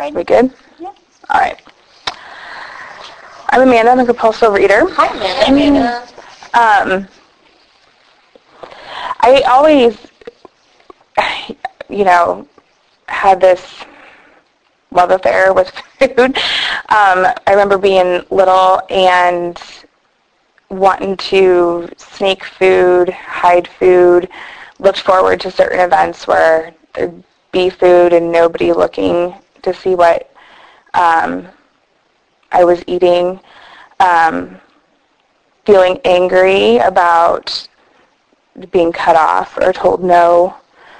Right. We good? Yeah. All right. I'm Amanda. I'm a compulsive reader. Hi, Amanda. I always, had this love affair with food. I remember being little and wanting to sneak food, hide food, looked forward to certain events where there'd be food and nobody looking to see what I was eating, feeling angry about being cut off or told no,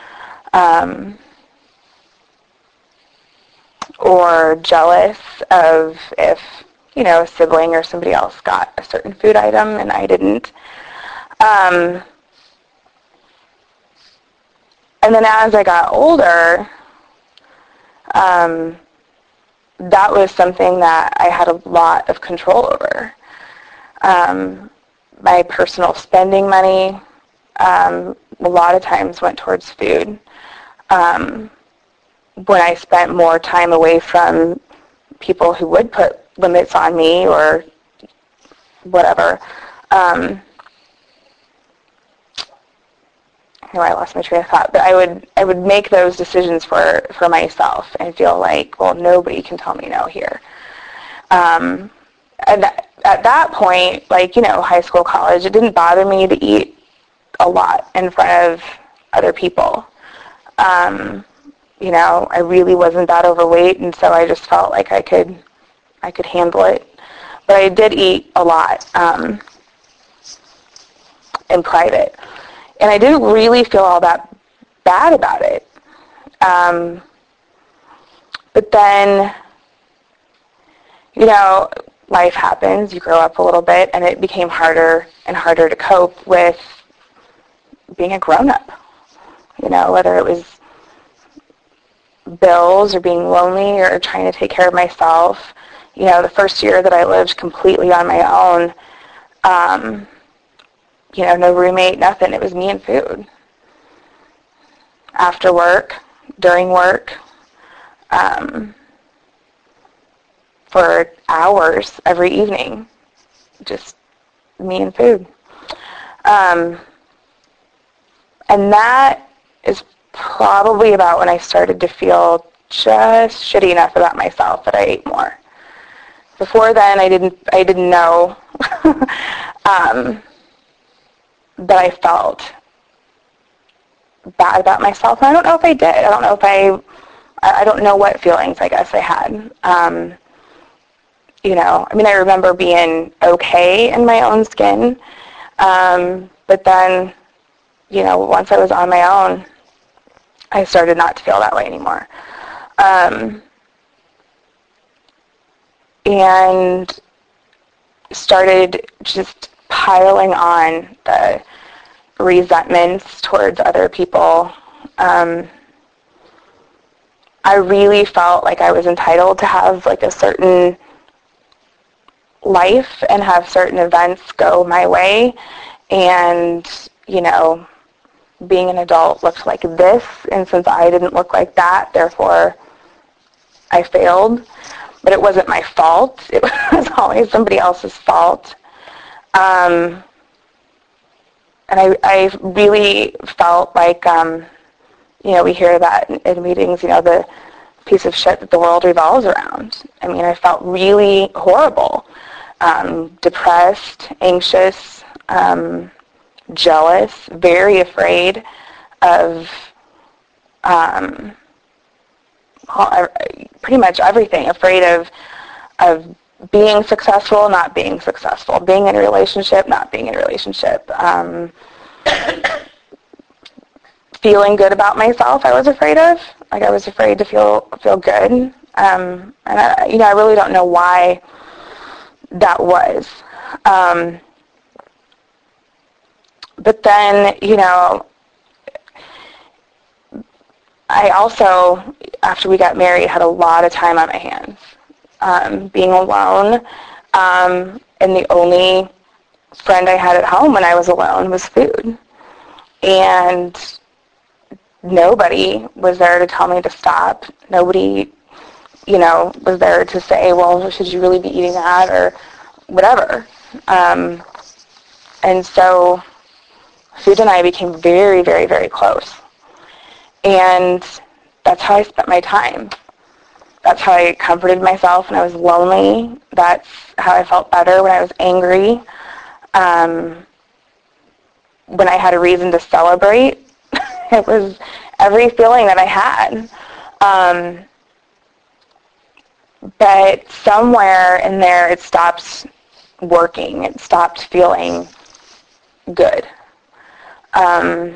or jealous of if, a sibling or somebody else got a certain food item and I didn't. And then as I got older, that was something that I had a lot of control over. My personal spending money a lot of times went towards food. When I spent more time away from people who would put limits on me or whatever, I lost my train of thought, but I would make those decisions for myself and feel like, well, nobody can tell me no here. And at that point, high school, college, it didn't bother me to eat a lot in front of other people. I really wasn't that overweight, and so I just felt like I could handle it. But I did eat a lot in private, and I didn't really feel all that bad about it. But then, life happens. You grow up a little bit, and it became harder and harder to cope with being a grown-up. Whether it was bills or being lonely or trying to take care of myself. The first year that I lived completely on my own, no roommate, nothing. It was me and food. After work, during work, for hours every evening, just me and food. And that is probably about when I started to feel just shitty enough about myself that I ate more. Before then, I didn't know that I felt bad about myself. And I don't know if I did. I don't know what feelings I guess I had. I remember being okay in my own skin. But then, once I was on my own, I started not to feel that way anymore. And started just piling on the resentments towards other people. I really felt like I was entitled to have a certain life and have certain events go my way. And, being an adult looked like this, and since I didn't look like that, therefore I failed. But it wasn't my fault. It was always somebody else's fault. And I really felt like, we hear that in meetings, the piece of shit that the world revolves around. I felt really horrible, depressed, anxious, jealous, very afraid of pretty much everything. Afraid of being successful, not being successful, being in a relationship, not being in a relationship, feeling good about myself. I was afraid of. I was afraid to feel good, and I really don't know why that was. But then, I also, after we got married, had a lot of time on my hands. Being alone, and the only friend I had at home when I was alone was food. And nobody was there to tell me to stop. Nobody was there to say, well, should you really be eating that or whatever. And so food and I became very, very, very close. And that's how I spent my time. That's how I comforted myself when I was lonely. That's how I felt better when I was angry. When I had a reason to celebrate, it was every feeling that I had. But somewhere in there, it stopped working. It stopped feeling good. But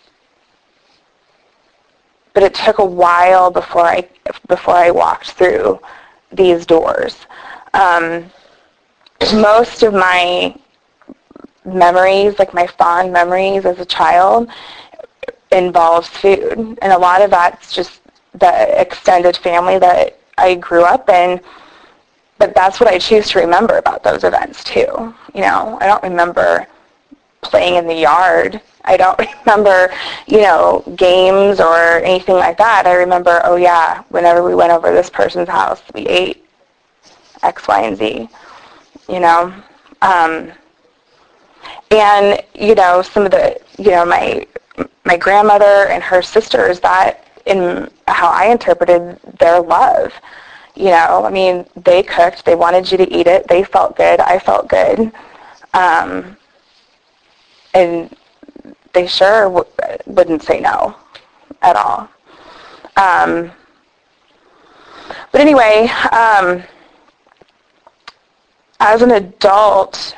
it took a while before I walked through these doors. Most of my memories, like my fond memories as a child, involves food. And a lot of that's just the extended family that I grew up in. But that's what I choose to remember about those events too. I don't remember playing in the yard. I don't remember, games or anything like that. I remember, oh yeah, whenever we went over this person's house, we ate X, Y, and Z, And, some of the, my grandmother and her sisters, that in how I interpreted their love, they cooked, they wanted you to eat it, they felt good, I felt good, and they sure wouldn't say no at all. But anyway, as an adult,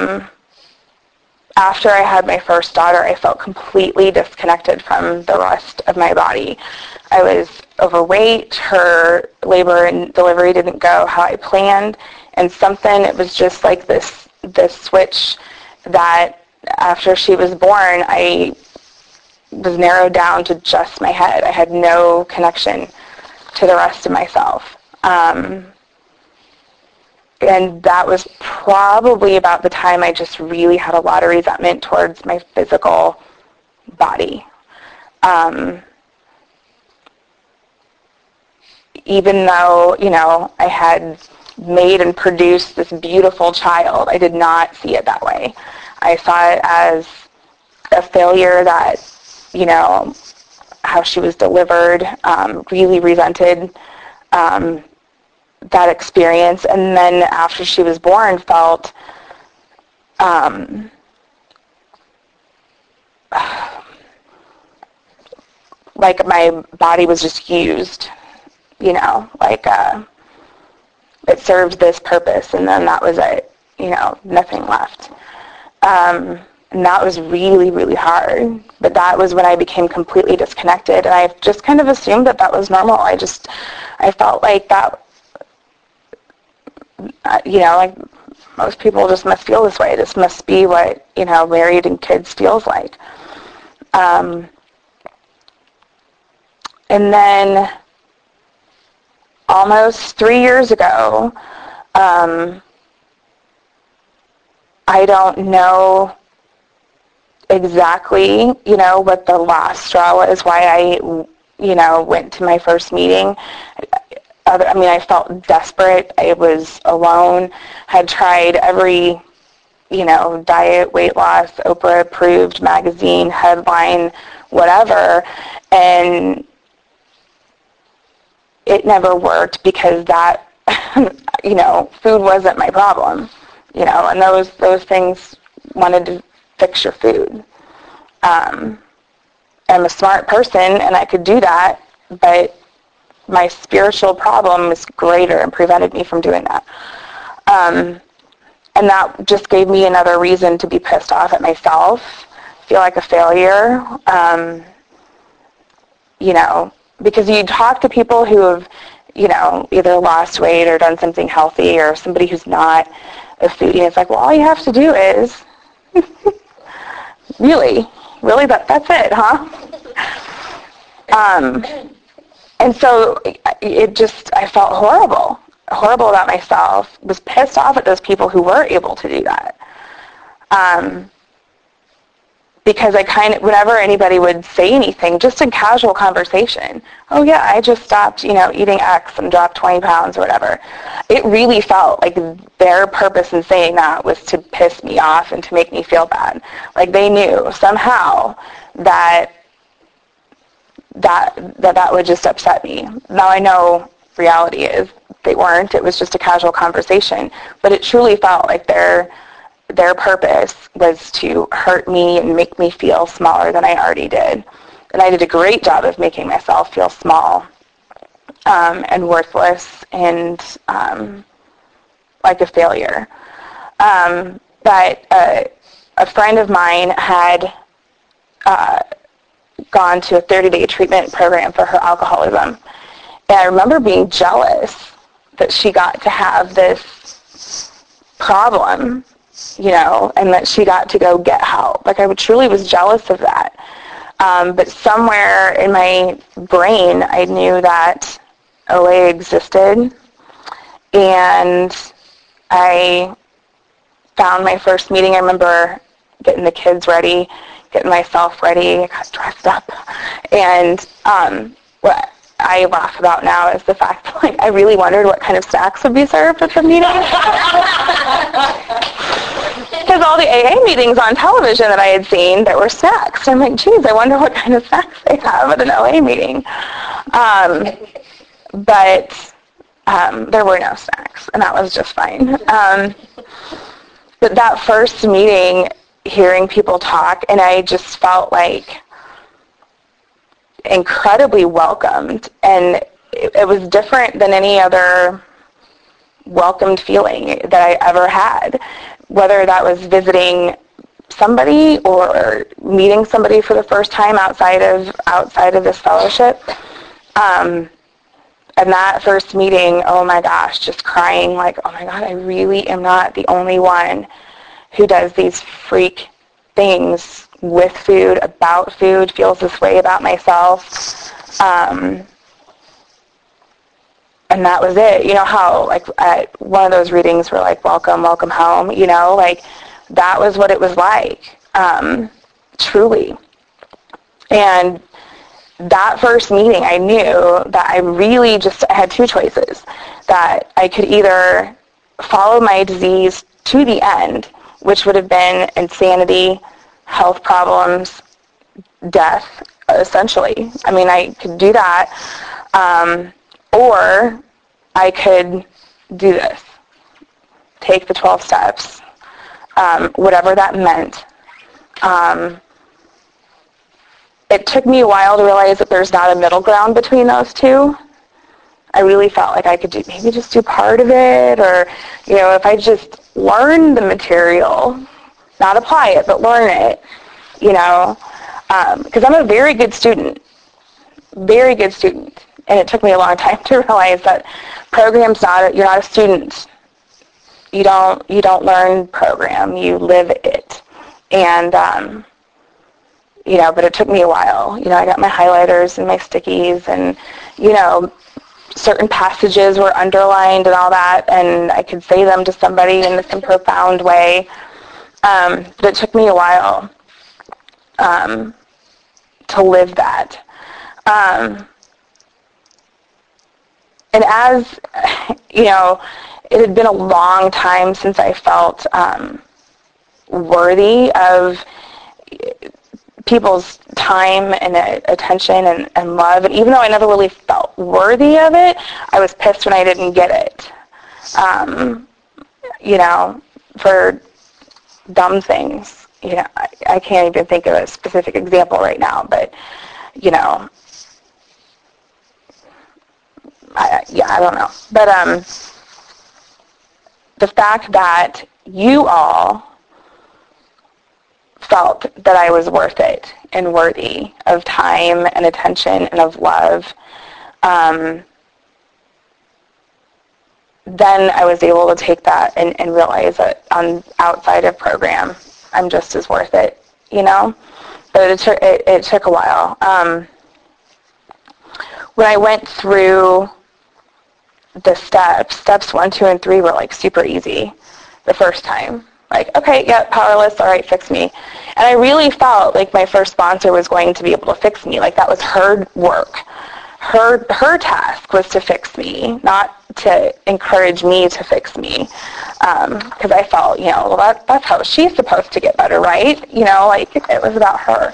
after I had my first daughter, I felt completely disconnected from the rest of my body. I was overweight. Her labor and delivery didn't go how I planned. And it was just like this switch that after she was born, I was narrowed down to just my head. I had no connection to the rest of myself. And that was probably about the time I just really had a lot of resentment towards my physical body. Even though, I had made and produced this beautiful child, I did not see it that way. I saw it as a failure that, how she was delivered, really resented that experience, and then after she was born felt like my body was just used, like it served this purpose, and then that was it, nothing left. And that was really, really hard. But that was when I became completely disconnected, and I just kind of assumed that was normal. I felt like that, like most people just must feel this way. This must be what, married and kids feels like. And then almost 3 years ago, I don't know exactly, what the last straw was, why I, went to my first meeting. I felt desperate. I was alone. Had tried every, diet, weight loss, Oprah-approved magazine, headline, whatever, and it never worked because that, food wasn't my problem, and those things wanted to fix your food. I'm a smart person, and I could do that, but my spiritual problem is greater and prevented me from doing that. And that just gave me another reason to be pissed off at myself, feel like a failure, because you talk to people who have, either lost weight or done something healthy, or somebody who's not a foodie, and it's like, well, all you have to do is, really, that's it, huh? And so I felt horrible about myself, was pissed off at those people who were able to do that. because whenever anybody would say anything, just in casual conversation, oh yeah, I just stopped, eating X and dropped 20 pounds or whatever. It really felt like their purpose in saying that was to piss me off and to make me feel bad. Like they knew somehow that would just upset me. Now I know reality is they weren't. It was just a casual conversation. But it truly felt like their purpose was to hurt me and make me feel smaller than I already did. And I did a great job of making myself feel small and worthless and like a failure. But a friend of mine had gone to a 30-day treatment program for her alcoholism. And I remember being jealous that she got to have this problem, and that she got to go get help. Like I truly was jealous of that. But somewhere in my brain, I knew that OA existed. And I found my first meeting. I remember getting the kids ready, getting myself ready, I got dressed up. And what I laugh about now is the fact that I really wondered what kind of snacks would be served at the meeting. Because all the AA meetings on television that I had seen, there were snacks. I'm like, geez, I wonder what kind of snacks they have at an OA meeting. But there were no snacks, and that was just fine. But that first meeting, hearing people talk, and I just felt like incredibly welcomed, and it was different than any other welcomed feeling that I ever had, whether that was visiting somebody or meeting somebody for the first time outside of this fellowship. And that first meeting, oh my gosh, just crying like, oh my God, I really am not the only one who does these freak things with food, about food, feels this way about myself. And that was it. You know how, at one of those readings were welcome, welcome home, that was what it was like, truly. And that first meeting, I knew that I really just had two choices, that I could either follow my disease to the end, which would have been insanity, health problems, death, essentially. I mean, I could do that, or I could do this, take the 12 steps, whatever that meant. It took me a while to realize that there's not a middle ground between those two. I really felt like I could maybe just do part of it, or, if I just learn the material, not apply it, but learn it, because I'm a very good student, and it took me a long time to realize that you're not a student. You don't learn program, you live it. And, but it took me a while. I got my highlighters and my stickies, and, certain passages were underlined and all that, and I could say them to somebody in some profound way. But it took me a while to live that. And as, it had been a long time since I felt worthy of people's time and attention and love. And even though I never really felt worthy of it, I was pissed when I didn't get it. For dumb things. I can't even think of a specific example right now, but, I don't know. But the fact that you all felt that I was worth it and worthy of time and attention and of love, then I was able to take that and realize that outside of program, I'm just as worth it, But it took a while. When I went through the steps 1, 2, and 3 were super easy the first time. Like, okay, yeah, powerless, all right, fix me. And I really felt like my first sponsor was going to be able to fix me. Like that was her work. Her task was to fix me, not to encourage me to fix me. Because I felt, well, that's how she's supposed to get better, right? Like it was about her.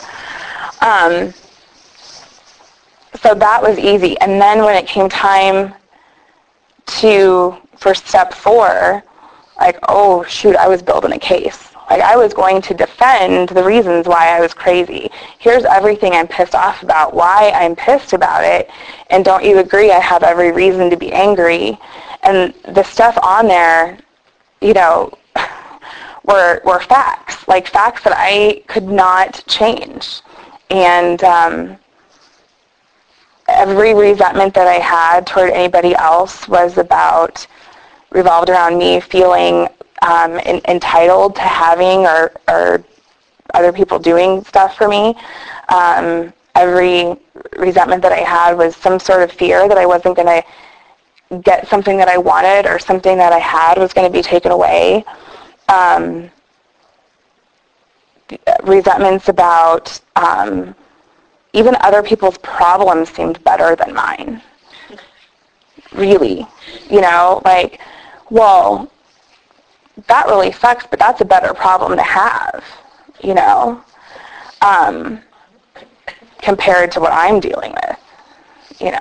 So that was easy. And then when it came time for step 4, like, oh, shoot, I was building a case. Like, I was going to defend the reasons why I was crazy. Here's everything I'm pissed off about, why I'm pissed about it, and don't you agree I have every reason to be angry? And the stuff on there, were facts, like facts that I could not change. And every resentment that I had toward anybody else revolved around me feeling entitled to having or other people doing stuff for me. Every resentment that I had was some sort of fear that I wasn't going to get something that I wanted or something that I had was going to be taken away. Resentments about even other people's problems seemed better than mine. Really. Like, well, that really sucks, but that's a better problem to have, compared to what I'm dealing with,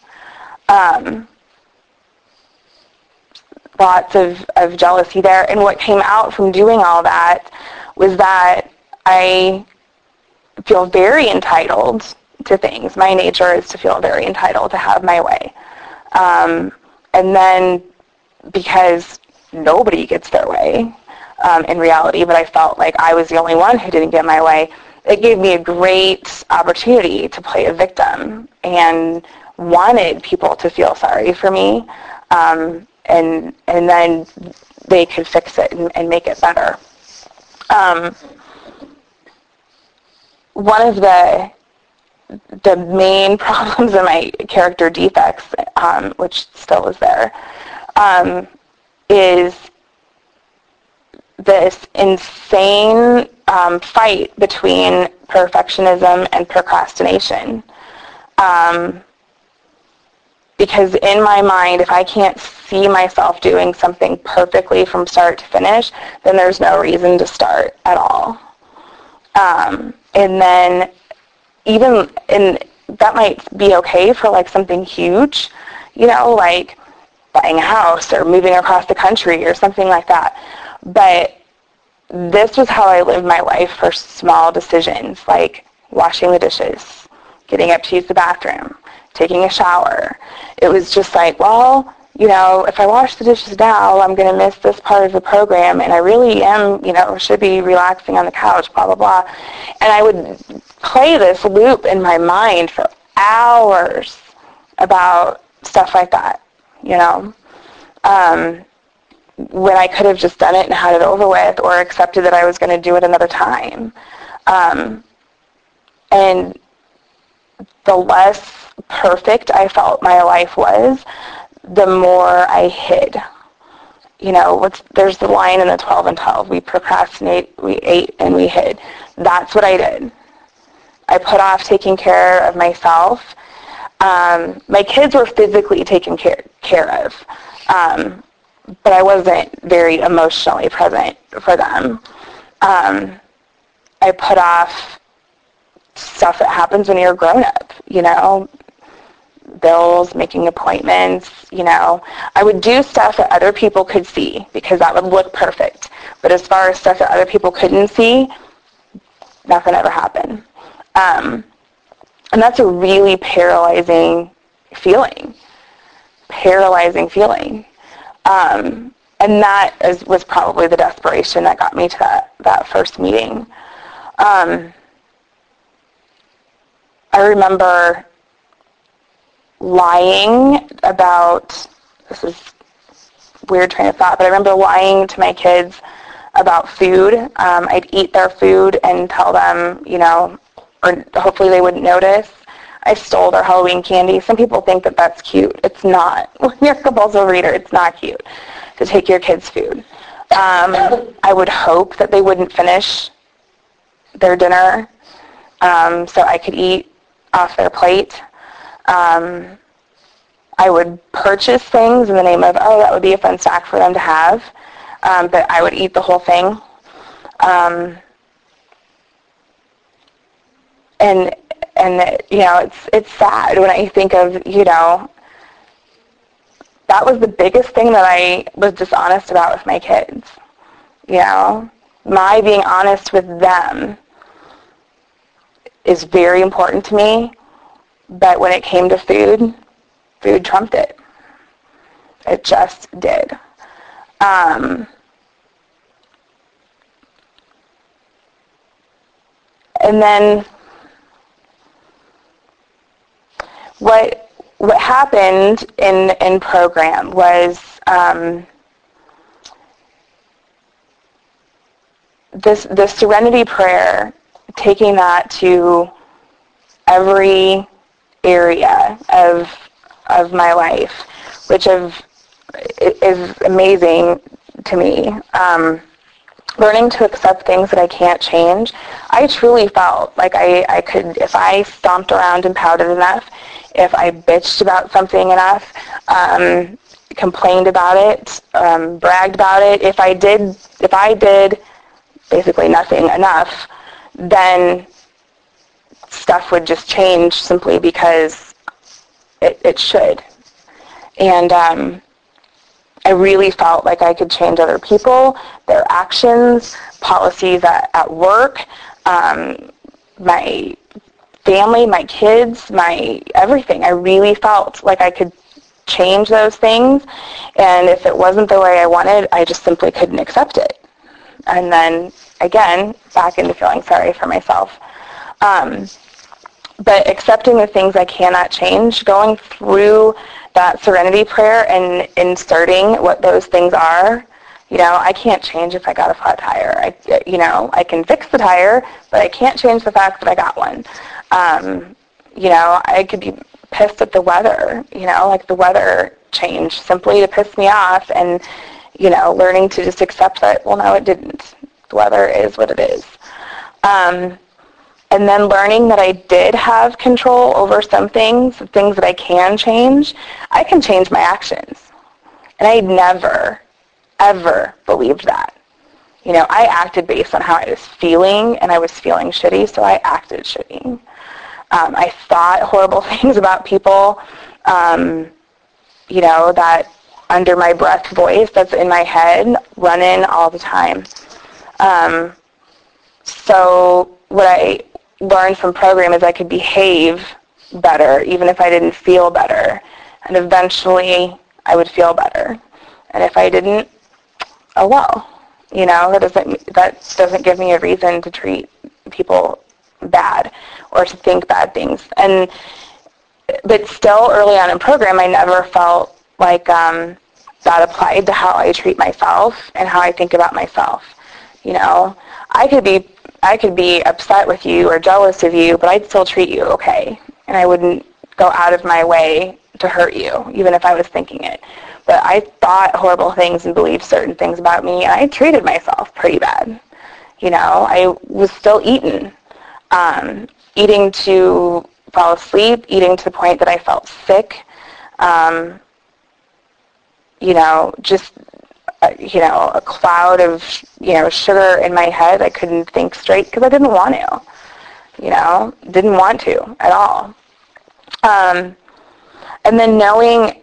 Lots of jealousy there. And what came out from doing all that was that I feel very entitled to things. My nature is to feel very entitled to have my way. And then because nobody gets their way in reality, but I felt like I was the only one who didn't get my way, it gave me a great opportunity to play a victim and wanted people to feel sorry for me, and then they could fix it and make it better. One of the main problems in my character defects, which still is there, is this insane fight between perfectionism and procrastination. Because in my mind, if I can't see myself doing something perfectly from start to finish, then there's no reason to start at all. And then that might be okay for like something huge, like buying a house or moving across the country or something like that. But this was how I lived my life for small decisions, like washing the dishes, getting up to use the bathroom, taking a shower. It was just like, well, if I wash the dishes now, I'm going to miss this part of the program, and I really am, should be relaxing on the couch, blah, blah, blah. And I would play this loop in my mind for hours about stuff like that, when I could have just done it and had it over with, or accepted that I was going to do it another time. And the less perfect I felt my life was, the more I hid. There's the line in the 12 and 12. We procrastinate, we ate, and we hid. That's what I did. I put off taking care of myself. My kids were physically taken care of, but I wasn't very emotionally present for them. I put off stuff that happens when you're a grown-up, bills, making appointments, I would do stuff that other people could see because that would look perfect. But as far as stuff that other people couldn't see, nothing ever happened. And that's a really paralyzing feeling. And that was probably the desperation that got me to that first meeting. I remember lying about, this is weird train of thought, but I remember lying to my kids about food. I'd eat their food and tell them, or hopefully they wouldn't notice. I stole their Halloween candy. Some people think that that's cute. It's not. When you're a compulsive reader, it's not cute to take your kids' food. I would hope that they wouldn't finish their dinner so I could eat off their plate. I would purchase things in the name of, oh, that would be a fun snack for them to have, but I would eat the whole thing. And it's sad when I think of, that was the biggest thing that I was dishonest about with my kids. My being honest with them is very important to me, but when it came to food trumped it. It just did. And then what happened in program was the Serenity Prayer, taking that to every area of my life, which is amazing to me. Learning to accept things that I can't change. I truly felt like I could, if I stomped around and pouted enough, if I bitched about something enough, complained about it, bragged about it, if I did basically nothing enough, then stuff would just change simply because it should. And I really felt like I could change other people, their actions, policies at work, my family, my kids, my everything. I really felt like I could change those things, and if it wasn't the way I wanted, I just simply couldn't accept it. And then, again, back into feeling sorry for myself. But accepting the things I cannot change, going through that Serenity Prayer and inserting what those things are. I can't change if I got a flat tire. I can fix the tire, but I can't change the fact that I got one. I could be pissed at the weather, like the weather changed simply to piss me off, and, learning to just accept that, well, no, it didn't. The weather is what it is. And then learning that I did have control over some things, the things that I can change. I can change my actions. And I never, ever believed that. I acted based on how I was feeling, and I was feeling shitty, so I acted shitty. I thought horrible things about people, that under my breath voice that's in my head, running all the time. So what I learned from program is I could behave better even if I didn't feel better, and eventually I would feel better. And if I didn't, oh well, that doesn't give me a reason to treat people bad or to think bad things. But still, early on in program, I never felt like that applied to how I treat myself and how I think about myself. I could be upset with you or jealous of you, but I'd still treat you okay. And I wouldn't go out of my way to hurt you, even if I was thinking it. But I thought horrible things and believed certain things about me, and I treated myself pretty bad. I was still eating to fall asleep, eating to the point that I felt sick. Just a cloud of, sugar in my head. I couldn't think straight because I didn't want to, didn't want to at all. And then knowing,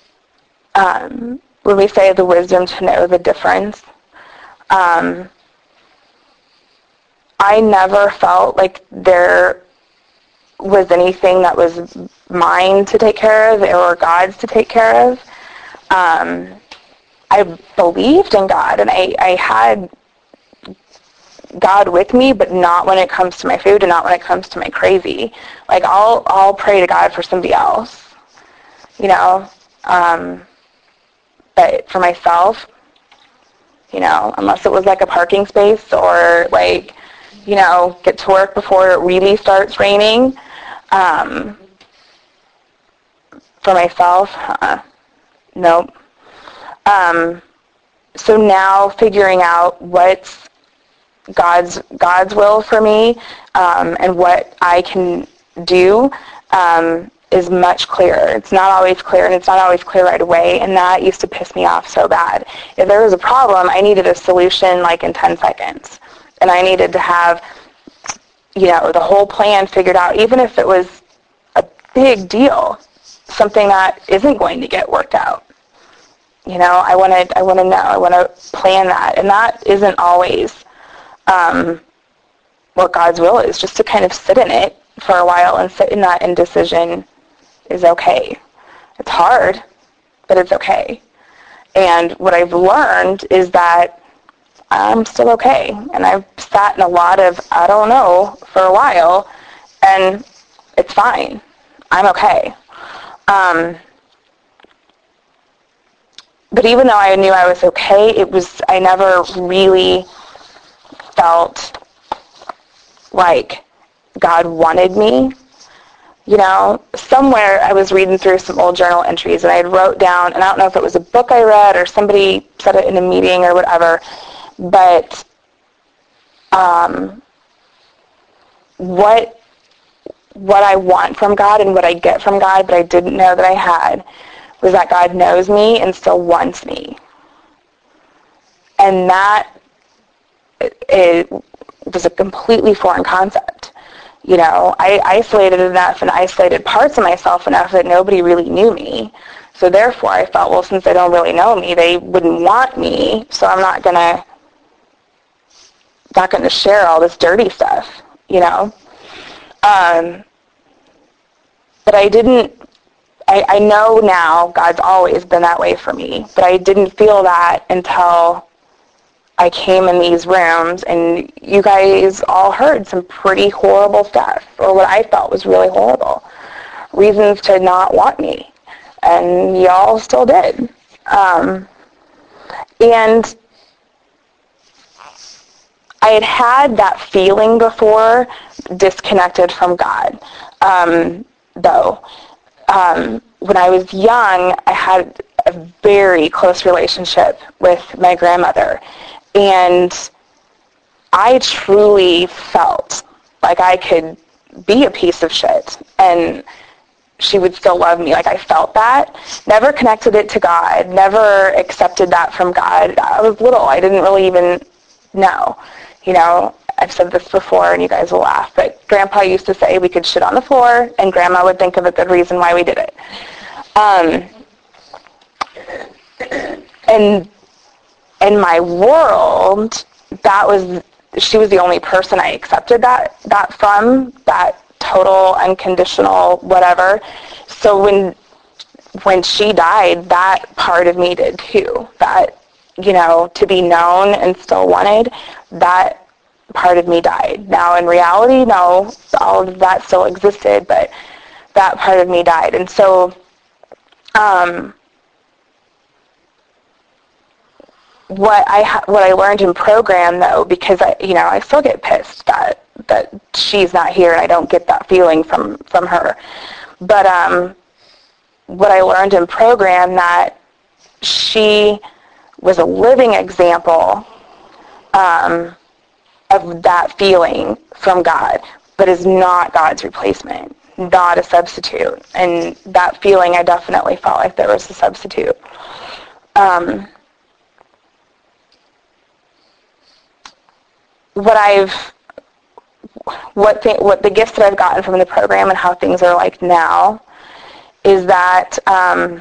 when we say the wisdom to know the difference, I never felt like there was anything that was mine to take care of or God's to take care of. I believed in God, and I had God with me, but not when it comes to my food and not when it comes to my crazy. Like, I'll pray to God for somebody else, but for myself, unless it was like a parking space or like, get to work before it really starts raining, for myself, nope. so now figuring out what's God's will for me, and what I can do, is much clearer. It's not always clear, and it's not always clear right away, and that used to piss me off so bad. If there was a problem, I needed a solution like in 10 seconds, and I needed to have, the whole plan figured out, even if it was a big deal, something that isn't going to get worked out. I want to know. I want to plan that, and that isn't always what God's will is. Just to kind of sit in it for a while and sit in that indecision is okay. It's hard, but it's okay. And what I've learned is that I'm still okay. And I've sat in a lot of I don't know for a while, and it's fine. I'm okay. But even though I knew I was okay, I never really felt like God wanted me. Somewhere I was reading through some old journal entries, and I had wrote down, and I don't know if it was a book I read or somebody said it in a meeting or whatever, but what I want from God and what I get from God, but I didn't know that I had, was that God knows me and still wants me. And that it was a completely foreign concept. I isolated enough and isolated parts of myself enough that nobody really knew me. So therefore I felt, well, since they don't really know me, they wouldn't want me, so I'm not gonna share all this dirty stuff, But I know now God's always been that way for me, but I didn't feel that until I came in these rooms, and you guys all heard some pretty horrible stuff, or what I felt was really horrible. Reasons to not want me, and y'all still did. And I had that feeling before, disconnected from God, though. When I was young, I had a very close relationship with my grandmother, and I truly felt like I could be a piece of shit, and she would still love me. Like, I felt that. Never connected it to God, never accepted that from God. I was little. I didn't really even know. I've said this before, and you guys will laugh, but Grandpa used to say we could shit on the floor, and Grandma would think of a good reason why we did it. And in my world, she was the only person I accepted that from, that total, unconditional, whatever. So when she died, that part of me did too. That, to be known and still wanted, that part of me died. Now, in reality, no, all of that still existed, but that part of me died. And so, what I learned in program, though, because I still get pissed that she's not here and I don't get that feeling from her. But what I learned in program, that she was a living example of that feeling from God, but is not God's replacement, not a substitute. And that feeling, I definitely felt like there was a substitute. What the gifts that I've gotten from the program and how things are like now is that I'm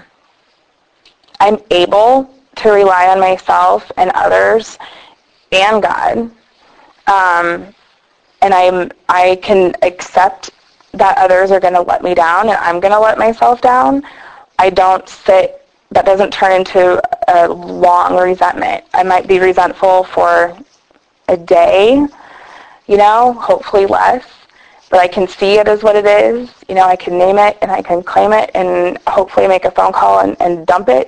able to rely on myself and others and God, and I can accept that others are going to let me down and I'm going to let myself down. That doesn't turn into a long resentment. I might be resentful for a day, hopefully less, but I can see it as what it is. I can name it and I can claim it and hopefully make a phone call and dump it.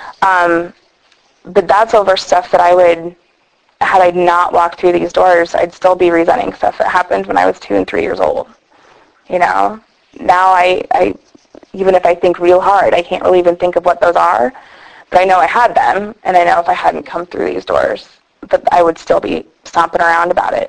But that's over stuff that had I not walked through these doors, I'd still be resenting stuff that happened when I was 2 and 3 years old. Now I even if I think real hard, I can't really even think of what those are. But I know I had them, and I know if I hadn't come through these doors, that I would still be stomping around about it.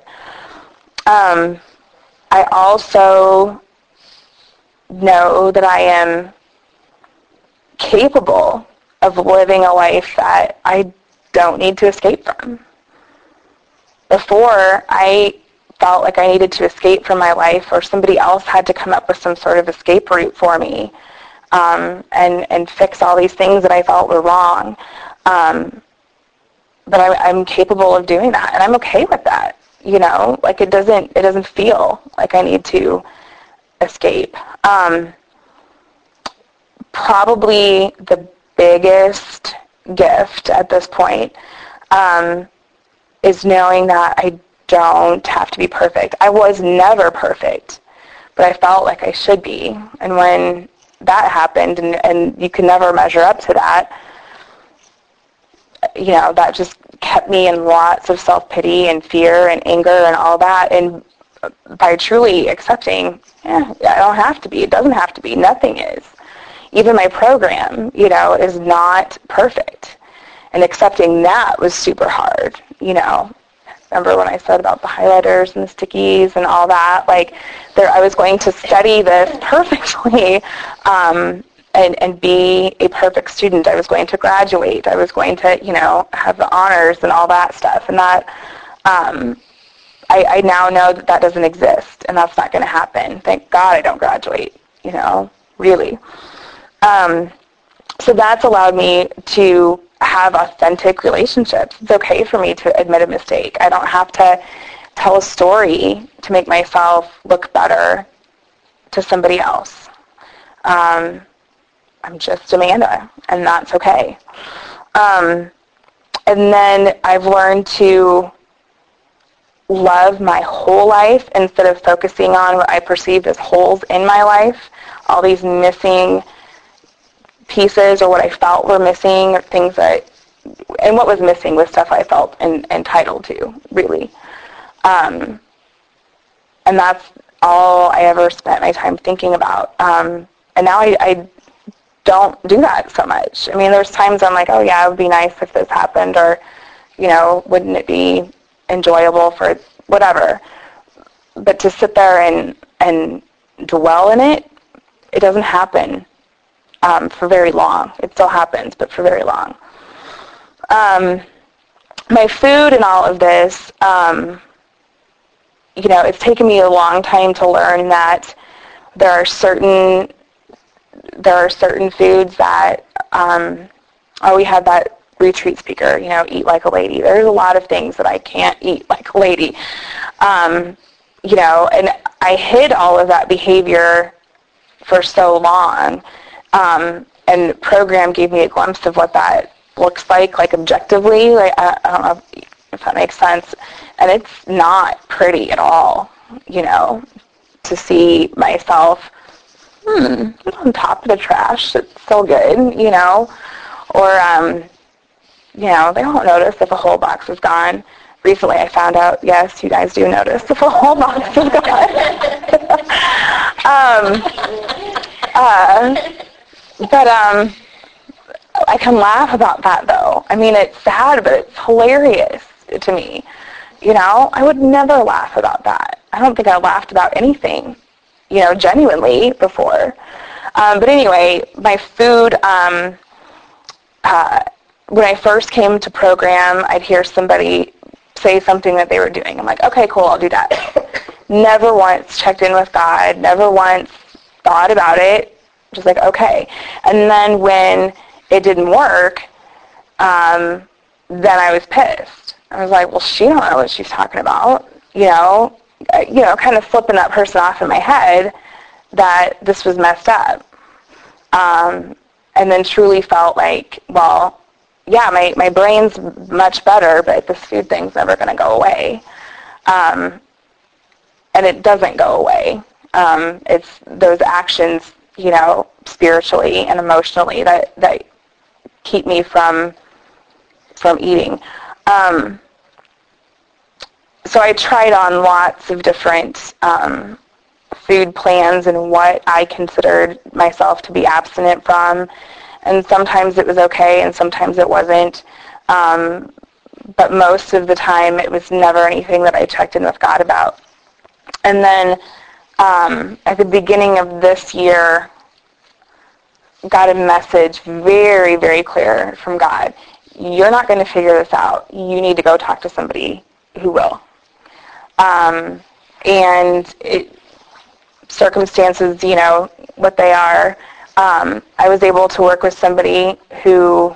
I also know that I am capable of living a life that I don't need to escape from. Before, I felt like I needed to escape from my life, or somebody else had to come up with some sort of escape route for me, and fix all these things that I felt were wrong. But I'm capable of doing that, and I'm okay with that. Like it doesn't feel like I need to escape. Probably the biggest gift at this point is knowing that I don't have to be perfect. I was never perfect, but I felt like I should be. And when that happened, and you can never measure up to that, that just kept me in lots of self-pity and fear and anger and all that. And by truly accepting, I don't have to be. It doesn't have to be. Nothing is. Even my program, is not perfect. And accepting that was super hard, Remember when I said about the highlighters and the stickies and all that? Like, I was going to study this perfectly and be a perfect student. I was going to graduate. I was going to, have the honors and all that stuff. And that, I now know that doesn't exist, and that's not going to happen. Thank God I don't graduate, really. So that's allowed me to have authentic relationships. It's okay for me to admit a mistake. I don't have to tell a story to make myself look better to somebody else. I'm just Amanda, and that's okay. And then I've learned to love my whole life instead of focusing on what I perceived as holes in my life, all these missing pieces, or what I felt were missing, or things and what was missing was stuff I felt entitled to, really. And that's all I ever spent my time thinking about. And now I don't do that so much. I mean, there's times I'm like, oh yeah, it would be nice if this happened, or, wouldn't it be enjoyable for whatever. But to sit there and dwell in it, it doesn't happen for very long. It still happens, but for very long. My food and all of this, it's taken me a long time to learn that there are certain foods that, we had that retreat speaker, eat like a lady. There's a lot of things that I can't eat like a lady. And I hid all of that behavior for so long. And program gave me a glimpse of what that looks like objectively. I don't know if that makes sense. And it's not pretty at all, to see myself, on top of the trash. It's still good, Or, they don't notice if a whole box is gone. Recently I found out, yes, you guys do notice if a whole box is gone. But I can laugh about that, though. I mean, it's sad, but it's hilarious to me. I would never laugh about that. I don't think I laughed about anything, genuinely before. But anyway, my food, when I first came to program, I'd hear somebody say something that they were doing. I'm like, okay, cool, I'll do that. Never once checked in with God, never once thought about it. Just like, okay. And then when it didn't work, then I was pissed. I was like, well, she don't know what she's talking about. Kind of flipping that person off in my head that this was messed up. And then truly felt like, well, yeah, my brain's much better, but this food thing's never going to go away. And it doesn't go away. It's those actions, spiritually and emotionally that keep me from eating. So I tried on lots of different food plans and what I considered myself to be abstinent from. And sometimes it was okay, and sometimes it wasn't. But most of the time, it was never anything that I checked in with God about. And then at the beginning of this year, got a message very, very clear from God. You're not going to figure this out. You need to go talk to somebody who will. Circumstances, what they are. I was able to work with somebody who,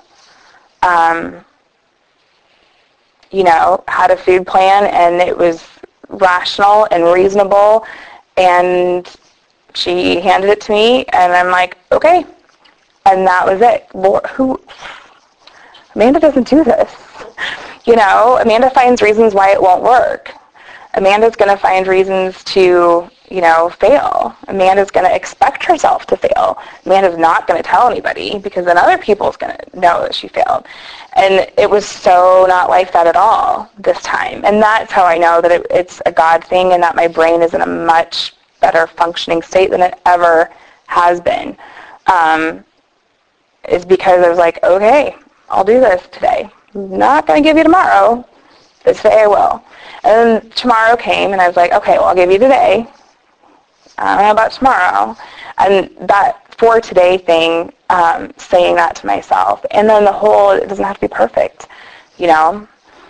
had a food plan, and it was rational and reasonable, and she handed it to me, and I'm like, okay. And that was it. Lord, Amanda doesn't do this. Amanda finds reasons why it won't work. Amanda's going to find reasons to, fail. Amanda's going to expect herself to fail. Amanda's not going to tell anybody because then other people's going to know that she failed. And it was so not like that at all this time. And that's how I know that it's a God thing and that my brain is in a much better functioning state than it ever has been. Is because I was like, okay, I'll do this today. I'm not going to give you tomorrow. This day I will. And then tomorrow came, and I was like, okay, well, I'll give you today. I don't know about tomorrow. And that for today thing, saying that to myself. And then it doesn't have to be perfect, And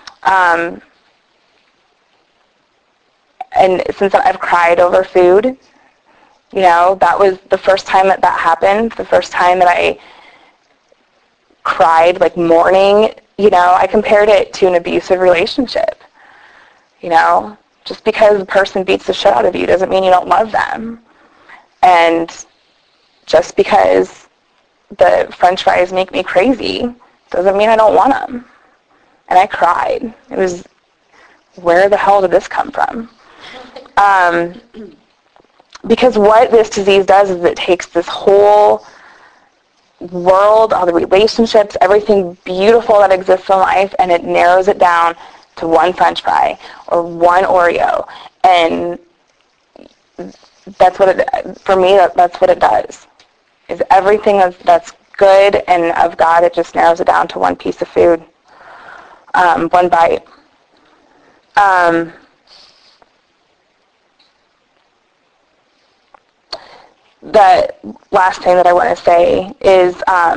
since I've cried over food, that was the first time that happened, the first time that I cried, like mourning, I compared it to an abusive relationship. Just because the person beats the shit out of you doesn't mean you don't love them. And just because the French fries make me crazy doesn't mean I don't want them. And I cried. It was, where the hell did this come from? Because what this disease does is it takes this whole world, all the relationships, everything beautiful that exists in life, and it narrows it down to one French fry or one Oreo. And that's what for me, that's what it does. Is everything that's good and of God, it just narrows it down to one piece of food, one bite. The last thing that I want to say is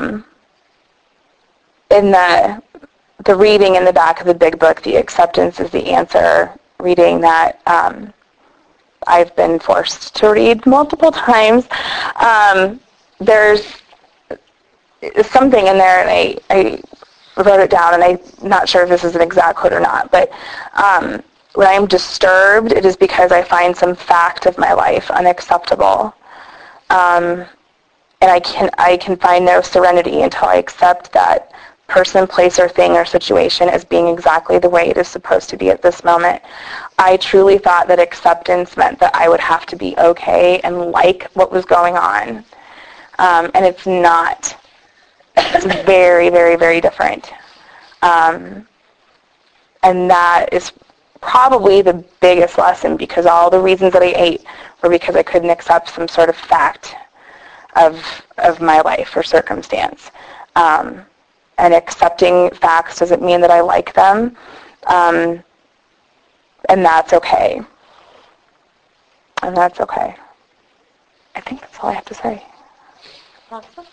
in the reading in the back of the big book, The Acceptance is the Answer, reading that I've been forced to read multiple times. There's something in there, and I wrote it down, and I'm not sure if this is an exact quote or not, but when I'm disturbed, it is because I find some fact of my life unacceptable. And I can find no serenity until I accept that person, place, or thing or situation as being exactly the way it is supposed to be at this moment. I truly thought that acceptance meant that I would have to be okay and like what was going on. And it's not. It's very, very, very different. And that is probably the biggest lesson, because all the reasons that I ate were because I couldn't accept some sort of fact of my life or circumstance. And accepting facts doesn't mean that I like them. And that's okay. And that's okay. I think that's all I have to say. Awesome.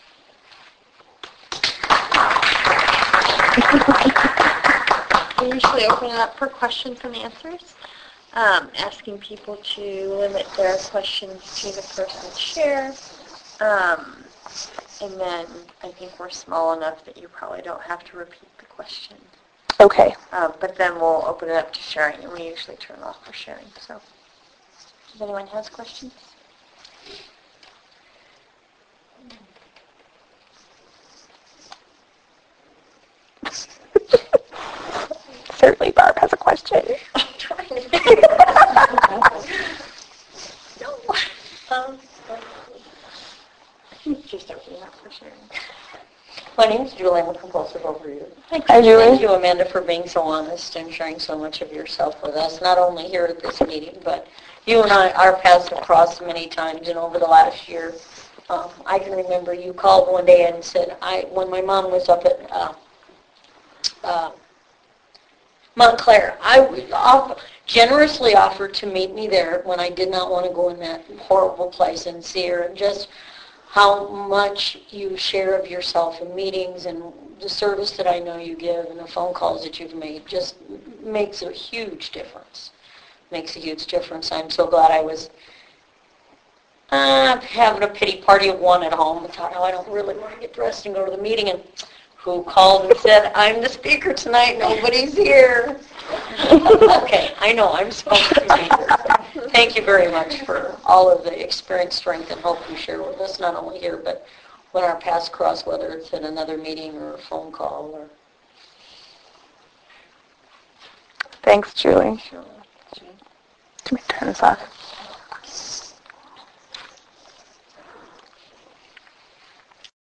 We usually open it up for questions and answers, asking people to limit their questions to the person's share. And then I think we're small enough that you probably don't have to repeat the question. Okay. But then we'll open it up to sharing, and we usually turn it off for sharing. So, if anyone has questions? Certainly Barb has a question. I'm trying to No. Just opening up for sharing. My name is Julie. I'm a compulsive overeater. Hi, Julie. Thank you, Amanda, for being so honest and sharing so much of yourself with us, not only here at this meeting, but you and our paths have crossed many times, and over the last year, I can remember you called one day and said, when my mom was up at Montclair, I would generously offered to meet me there when I did not want to go in that horrible place and see her, and just how much you share of yourself in meetings and the service that I know you give and the phone calls that you've made just makes a huge difference. Makes a huge difference. I'm so glad I was having a pity party of one at home. I thought, I don't really want to get dressed and go to the meeting. And who called and said, I'm the speaker tonight, nobody's here. Okay, I know, I'm supposed to be here. Thank you very much for all of the experience, strength, and hope you share with us, not only here, but when our paths cross, whether it's at another meeting or a phone call. Or Thanks, Julie. Sure. Let me turn this off.